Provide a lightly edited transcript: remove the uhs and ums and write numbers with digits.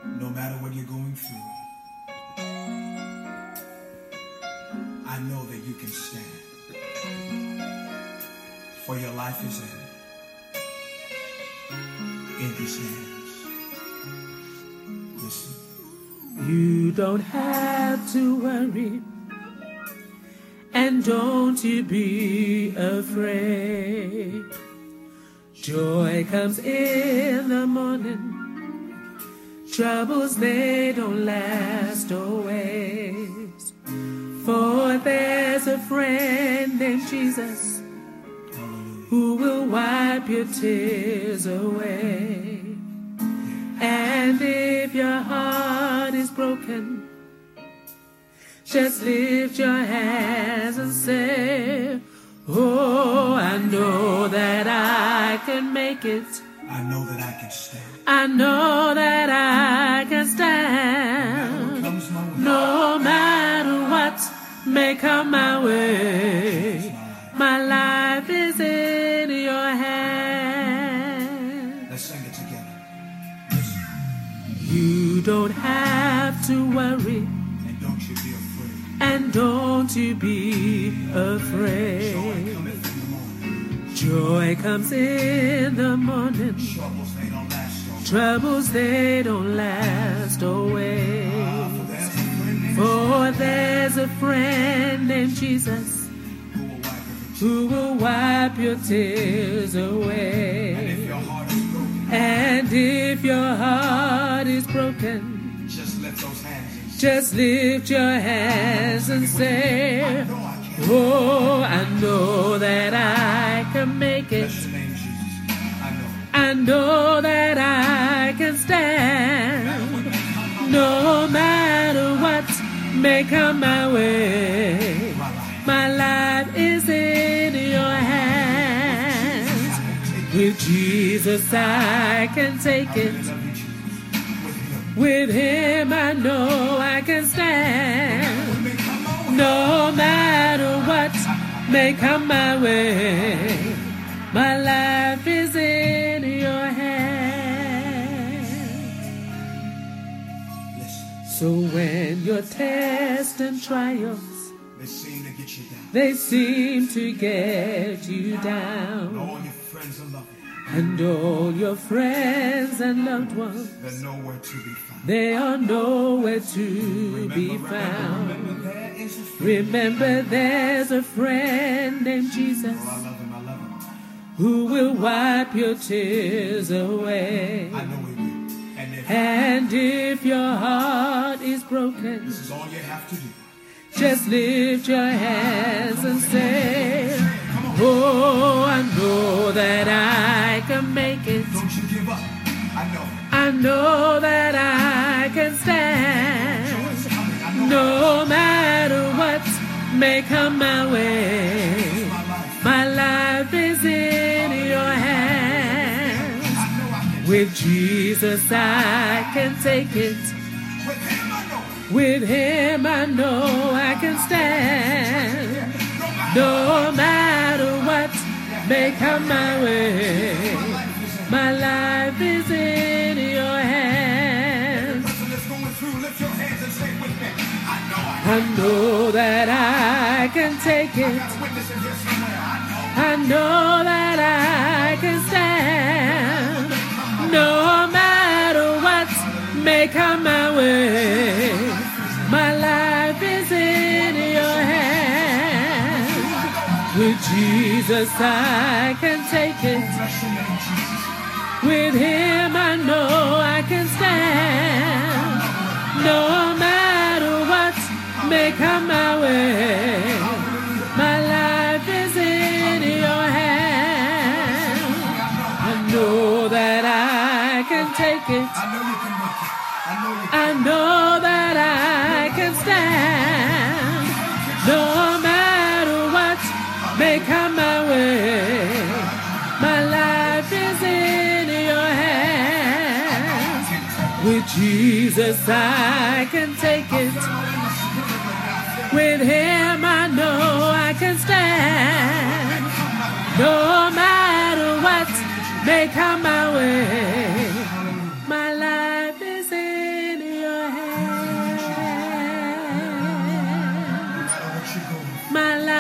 No matter what you're going through, I know that you can stand. For your life is in His hands. Listen. You don't have to worry, and don't you be afraid. Joy comes in the morning. Troubles, they don't last always. For there's a friend named Jesus who will wipe your tears away. And if your heart is broken, just lift your hands and say, oh, I know that I can make it. I know that I can stand. I know that I can stand. No matter what may come my way, my life is in your hands. Let's sing it together. You don't have to worry, and don't you be afraid. And don't you be afraid. Joy comes in the morning. Troubles, they don't last always. For there's a friend named Jesus who will wipe your tears away. And if your heart is broken, just lift your hands and say, oh, I know that I can make it. I know that I can stand. No matter what may come my way, my life is in your hands. With Jesus I can take it. With Him I know I can stand. No matter what may come my way, my life is in your hands. So when your tests and trials, they seem to get you down, and all your friends and loved ones, they are nowhere to be found. Remember there's a friend named Jesus who will wipe your tears away. And if your heart is broken, this is all you have to do. Just lift your hands and say, oh, I know that I can make it. Don't you give up. I know that I can stand. No matter what may come my way, my life is in your hands. With Jesus I can take it. With Him I know I can stand. No matter what may come my way, my life is in your hands. I know that I can take it. I know that I can stand. No matter what may come my way, my life is in your hands. With Jesus I can take it. With Him I know I can stand. No matter what may come my way, my life is in your hands. I know that I can take it. I know that I can stand. No matter what may come my way, my life is in your hands. With Jesus I can take it. With Him I know I can stand. No matter what may come my way, my life is in My